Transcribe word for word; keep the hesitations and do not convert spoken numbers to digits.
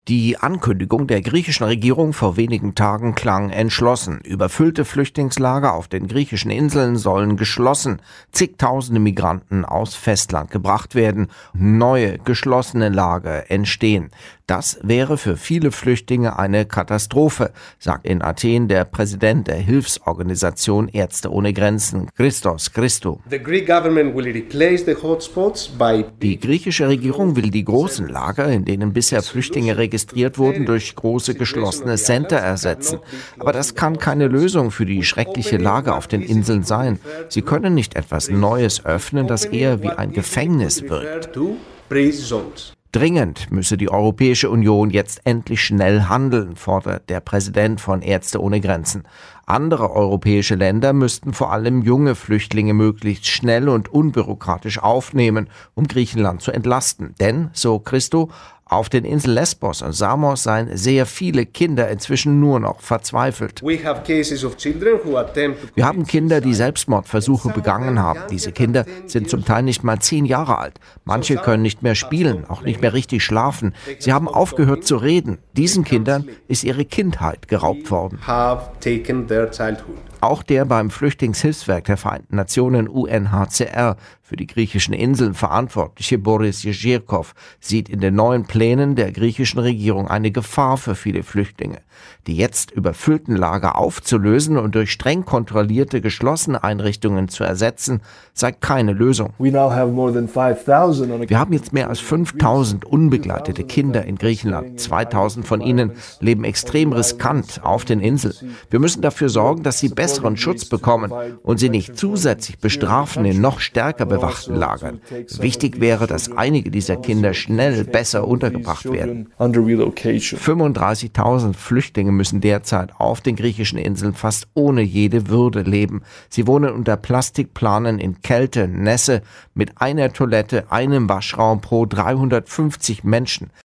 Die Ankündigung der griechischen Regierung vor wenigen Tagen klang entschlossen. Überfüllte Flüchtlingslager auf den griechischen Inseln sollen geschlossen. Zigtausende Migranten aus Festland gebracht werden. Neue geschlossene Lager entstehen. Das wäre für viele Flüchtlinge eine Katastrophe, sagt in Athen der Präsident der Hilfsorganisation Ärzte ohne Grenzen, Christos Christou. Die griechische Regierung will die großen Lager, in denen bisher Flüchtlinge registriert wurden, durch große geschlossene Center ersetzen. Aber das kann keine Lösung für die schreckliche Lage auf den Inseln sein. Sie können nicht etwas Neues öffnen, das eher wie ein Gefängnis wirkt. Dringend müsse die Europäische Union jetzt endlich schnell handeln, fordert der Präsident von Ärzte ohne Grenzen. Andere europäische Länder müssten vor allem junge Flüchtlinge möglichst schnell und unbürokratisch aufnehmen, um Griechenland zu entlasten. Denn, so Christou, auf den Inseln Lesbos und Samos seien sehr viele Kinder inzwischen nur noch verzweifelt. Wir haben Kinder, die Selbstmordversuche begangen haben. Diese Kinder sind zum Teil nicht mal zehn Jahre alt. Manche können nicht mehr spielen, auch nicht mehr richtig schlafen. Sie haben aufgehört zu reden. Diesen Kindern ist ihre Kindheit geraubt worden. Auch der beim Flüchtlingshilfswerk der Vereinten Nationen U N H C R für die griechischen Inseln verantwortliche Boris Jezierkov sieht in den neuen Plänen der griechischen Regierung eine Gefahr für viele Flüchtlinge. Die jetzt überfüllten Lager aufzulösen und durch streng kontrollierte geschlossene Einrichtungen zu ersetzen, sei keine Lösung. Wir haben jetzt mehr als fünftausend unbegleitete Kinder in Griechenland. zweitausend von ihnen leben extrem riskant auf den Inseln. Wir müssen dafür sorgen, dass sie besseren Schutz bekommen und sie nicht zusätzlich bestrafen in noch stärker bewachten Lagern. Wichtig wäre, dass einige dieser Kinder schnell besser untergebracht werden. fünfunddreißigtausend Flüchtlinge müssen derzeit auf den griechischen Inseln fast ohne jede Würde leben. Sie wohnen unter Plastikplanen in Kälte, Nässe, mit einer Toilette, einem Waschraum pro dreihundertfünfzig Menschen.